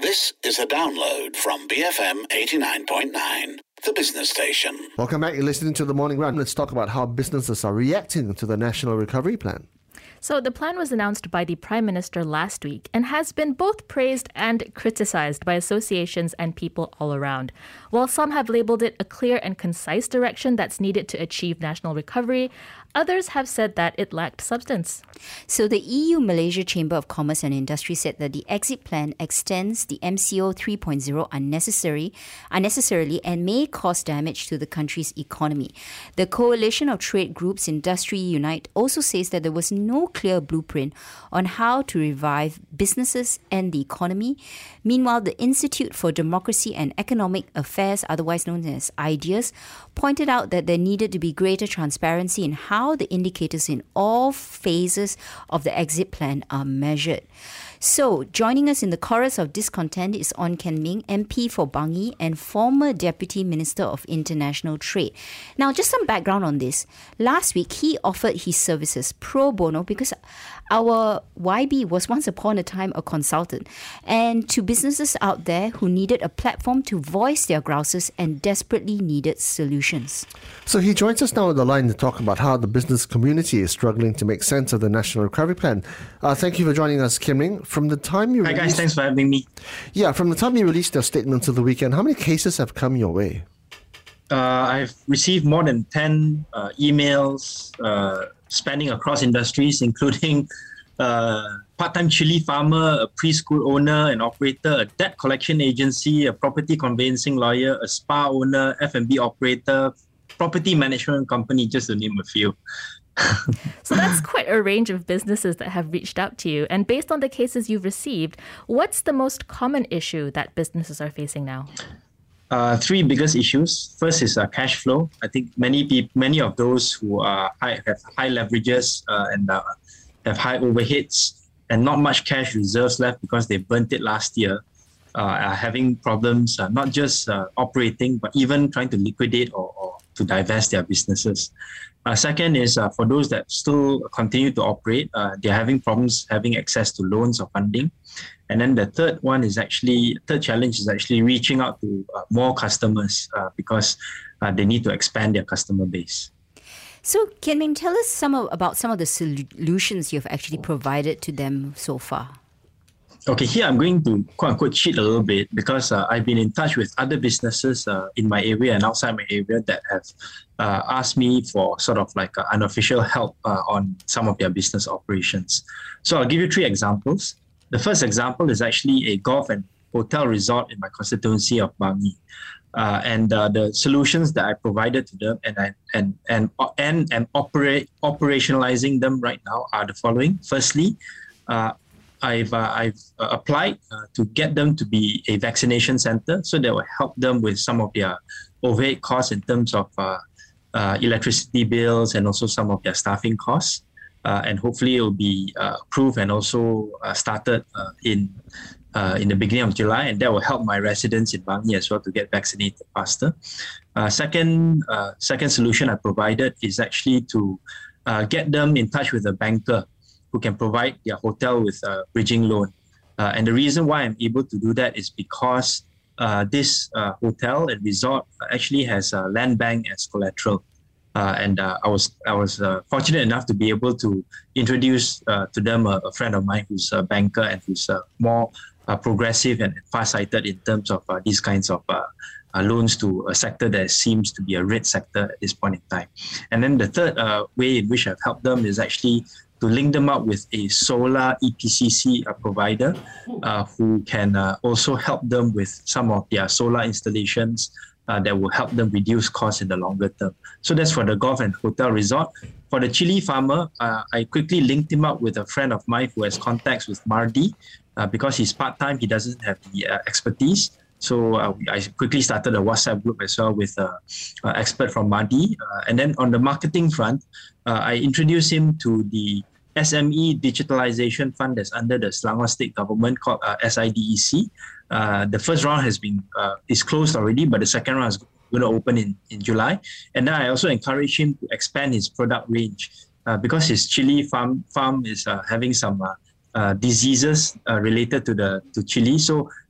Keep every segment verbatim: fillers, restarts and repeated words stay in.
This is a download from B F M eighty-nine point nine, the business station. Welcome back. You're listening to The Morning Run. Let's talk about how businesses are reacting to the National Recovery Plan. So the plan was announced by the Prime Minister last week and has been both praised and criticized by associations and people all around. While some have labelled it a clear and concise direction that's needed to achieve national recovery, others have said that it lacked substance. So the E U Malaysia Chamber of Commerce and Industry said that the exit plan extends the M C O three point oh unnecessary, unnecessarily and may cause damage to the country's economy. The Coalition of Trade Groups Industry Unite also says that there was no clear blueprint on how to revive businesses and the economy. Meanwhile, the Institute for Democracy and Economic Affairs, otherwise known as IDEAS, pointed out that there needed to be greater transparency in how the indicators in all phases of the exit plan are measured. So, joining us in the chorus of discontent is Ong Kian Ming, M P for Bangi and former Deputy Minister of International Trade. Now, just some background on this. Last week, he offered his services pro bono because our Y B was once upon a time a consultant, and to businesses out there who needed a platform to voice their grouses and desperately needed solutions. So he joins us now on the line to talk about how the business community is struggling to make sense of the National Recovery Plan. Uh, thank you for joining us, Kian Ming. From the time you Hi released, guys, thanks for having me. Yeah, from the time you released your statements of the weekend, how many cases have come your way? Uh, I've received more than ten uh, emails uh, spanning across industries, including uh, part-time chili farmer, a preschool owner and operator, a debt collection agency, a property conveyancing lawyer, a spa owner, F and B operator, property management company, just to name a few. So that's quite a range of businesses that have reached out to you. And based on the cases you've received, what's the most common issue that businesses are facing now? Uh, three biggest issues. First is uh, cash flow. I think many people, many of those who are high, have high leverages uh, and uh, have high overheads and not much cash reserves left because they burnt it last year, uh, are having problems, uh, not just uh, operating, but even trying to liquidate or, or to divest their businesses. Uh, second is uh, for those that still continue to operate, uh, they're having problems having access to loans or funding. And then the third one is actually, third challenge is actually reaching out to uh, more customers uh, because uh, they need to expand their customer base. So, Kian Ming, tell us some of, about some of the solutions you've actually provided to them so far. Okay, here I'm going to quote-unquote cheat a little bit because uh, I've been in touch with other businesses uh, in my area and outside my area that have uh, asked me for sort of like uh, unofficial help uh, on some of their business operations. So I'll give you three examples. The first example is actually a golf and hotel resort in my constituency of Bangi. Uh, and uh, the solutions that I provided to them and I, and and and and operate operationalizing them right now are the following. Firstly, uh, I've uh, I've uh, applied uh, to get them to be a vaccination center, so that will help them with some of their overhead costs in terms of uh, uh, electricity bills and also some of their staffing costs. Uh, and hopefully it will be uh, approved and also uh, started uh, in uh, in the beginning of July, and that will help my residents in Bangi as well to get vaccinated faster. Uh, second, uh, second solution I provided is actually to uh, get them in touch with a banker who can provide their hotel with a bridging loan. Uh, and the reason why I'm able to do that is because uh, this uh, hotel and resort actually has a land bank as collateral. Uh, and uh, I was I was uh, fortunate enough to be able to introduce uh, to them a, a friend of mine who's a banker and who's uh, more uh, progressive and far-sighted in terms of uh, these kinds of uh, uh, loans to a sector that seems to be a red sector at this point in time. And then the third uh, way in which I've helped them is actually to link them up with a solar E P C C uh, provider uh, who can uh, also help them with some of their solar installations uh, that will help them reduce costs in the longer term. So that's for the golf and hotel resort. For the chili farmer, uh, I quickly linked him up with a friend of mine who has contacts with Mardi uh, because he's part-time, he doesn't have the uh, expertise. So uh, I quickly started a WhatsApp group as well with an uh, expert from Mardi. Uh, and then on the marketing front, uh, I introduced him to the S M E Digitalization Fund that's under the Selangor State Government called uh, S I D E C. Uh, the first round has been uh, is closed already, but the second round is going to open in, in July. And then I also encourage him to expand his product range uh, because his chili farm farm is uh, having some uh, uh, diseases uh, related to the to chili. So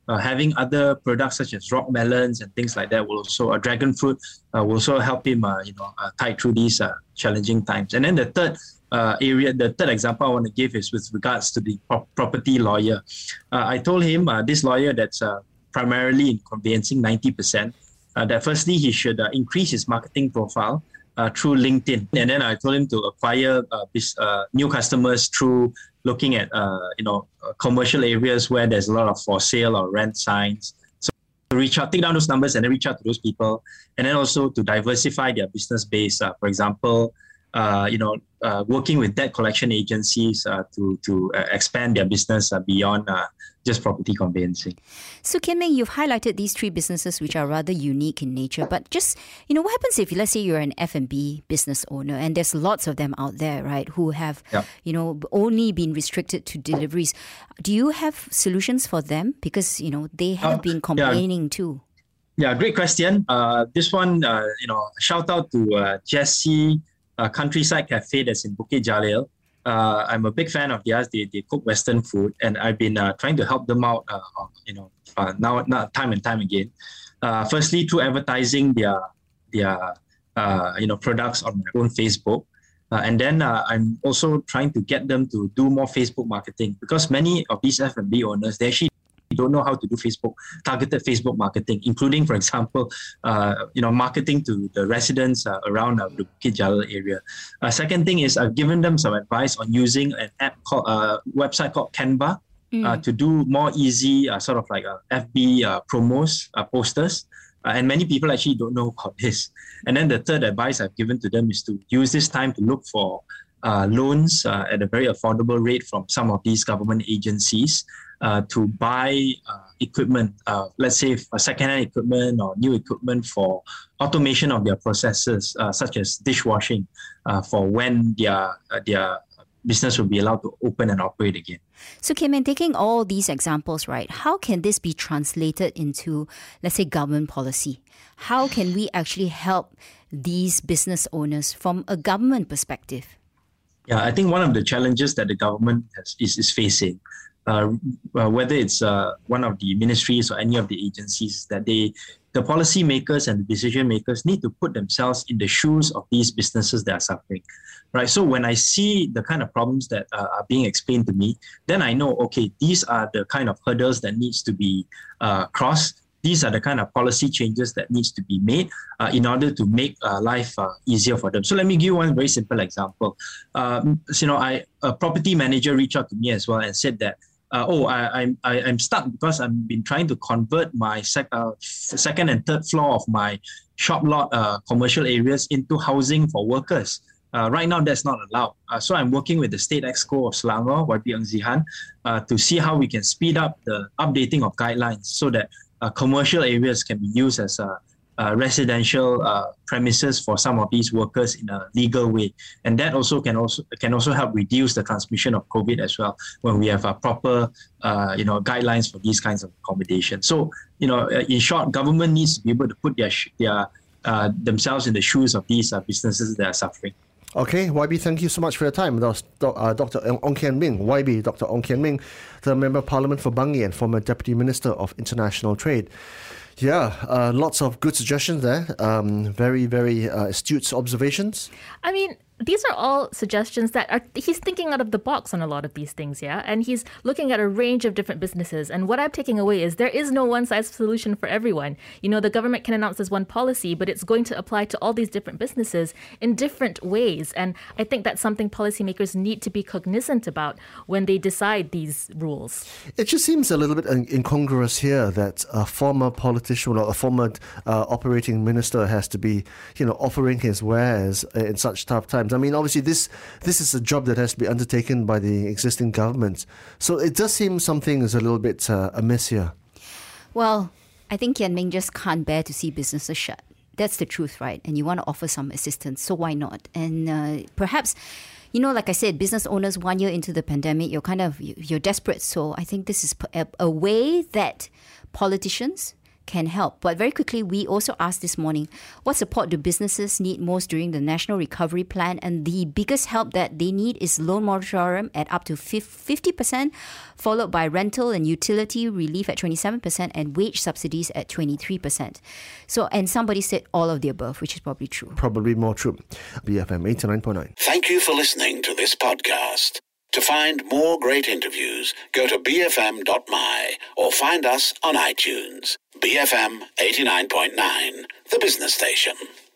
uh, having other products such as rock melons and things like that will also, uh, dragon fruit uh, will also help him, uh, you know, uh, tide through these uh, challenging times. And then the third uh, area, the third example I want to give is with regards to the pro- property lawyer. Uh, I told him, uh, this lawyer that's uh, primarily in conveyancing ninety percent, uh, that firstly he should uh, increase his marketing profile uh, through LinkedIn. And then I told him to acquire uh, this, uh, new customers through looking at, uh, you know, uh, commercial areas where there's a lot of for sale or rent signs. So to reach out, take down those numbers and then reach out to those people. And then also to diversify their business base. Uh, for example, uh, you know, uh, working with debt collection agencies uh, to, to uh, expand their business uh, beyond uh, just property conveyancing. So Kian Ming, you've highlighted these three businesses which are rather unique in nature, but just, you know, what happens if, let's say you're an F and B business owner and there's lots of them out there, right, who have, yeah. you know, only been restricted to deliveries. Do you have solutions for them? Because, you know, they have uh, been complaining yeah. too. Yeah, great question. Uh, this one, uh, you know, shout out to uh, Jesse uh, Countryside Cafe that's in Bukit Jalil. Uh, I'm a big fan of theirs. They, they cook Western food, and I've been uh, trying to help them out, uh, you know, uh, now, now time and time again. Uh, firstly, through advertising their their uh, you know products on my own Facebook, uh, and then uh, I'm also trying to get them to do more Facebook marketing, because many of these F and B owners, they actually don't know how to do Facebook, targeted Facebook marketing, including, for example, uh, you know, marketing to the residents uh, around uh, the Bukit Jalil area. Uh, second thing is I've given them some advice on using an app called, uh, website called Canva mm. uh, to do more easy uh, sort of like uh, F B uh, promos, uh, posters. Uh, and many people actually don't know about this. And then the third advice I've given to them is to use this time to look for uh, loans uh, at a very affordable rate from some of these government agencies. Uh, to buy uh, equipment, uh, let's say for second-hand equipment or new equipment for automation of their processes, uh, such as dishwashing, uh, for when their uh, their business will be allowed to open and operate again. So, Kian Ming, taking all these examples, right, how can this be translated into, let's say, government policy? How can we actually help these business owners from a government perspective? Yeah, I think one of the challenges that the government has, is, is facing, Uh, uh, whether it's uh, one of the ministries or any of the agencies, that they, the policy makers and the decision makers need to put themselves in the shoes of these businesses that are suffering, right? So when I see the kind of problems that uh, are being explained to me, then I know, okay, these are the kind of hurdles that needs to be uh, crossed. These are the kind of policy changes that needs to be made uh, in order to make uh, life uh, easier for them. So let me give you one very simple example. Um, so, you know, I, a property manager reached out to me as well and said that, Uh, oh, I, I'm I, I'm stuck because I've been trying to convert my sec, uh, second and third floor of my shop lot uh, commercial areas into housing for workers. Uh, right now, that's not allowed. Uh, so I'm working with the State Exco of Selangor, Y P Ng Zihan, uh, to see how we can speed up the updating of guidelines so that uh, commercial areas can be used as a Uh, residential uh, premises for some of these workers in a legal way, and that also can also can also help reduce the transmission of COVID as well when we have a proper uh, you know guidelines for these kinds of accommodations. So you know, in short, government needs to be able to put their sh- their uh, themselves in the shoes of these uh, businesses that are suffering. Okay, Y B, thank you so much for your time. That was uh, Doctor Ong Kian Ming, Y B, Doctor Ong Kian Ming, the Member of Parliament for Bangi and former Deputy Minister of International Trade. Yeah, uh, lots of good suggestions there. Um, very, very uh, astute observations. I mean, these are all suggestions that are, he's thinking out of the box on a lot of these things, yeah? And he's looking at a range of different businesses. And what I'm taking away is there is no one-size solution for everyone. You know, the government can announce this one policy, but it's going to apply to all these different businesses in different ways. And I think that's something policymakers need to be cognizant about when they decide these rules. It just seems a little bit incongruous here that a former politician or a former uh, operating minister has to be, you know, offering his wares in such tough times. I mean, obviously, this this is a job that has to be undertaken by the existing government. So it does seem something is a little bit uh, amiss here. Well, I think Kian Ming just can't bear to see businesses shut. That's the truth, right? And you want to offer some assistance, so why not? And uh, perhaps, you know, like I said, business owners, one year into the pandemic, you're kind of, you're desperate. So I think this is a, a way that politicians can help. But very quickly, we also asked this morning, what support do businesses need most during the National Recovery Plan? And the biggest help that they need is loan moratorium at up to fifty percent, followed by rental and utility relief at twenty-seven percent and wage subsidies at twenty-three percent. So, and somebody said all of the above, which is probably true. Probably more true. B F M eighty-nine point nine. Thank you for listening to this podcast. To find more great interviews, go to b f m dot m y or find us on iTunes. B F M eighty-nine point nine, the business station.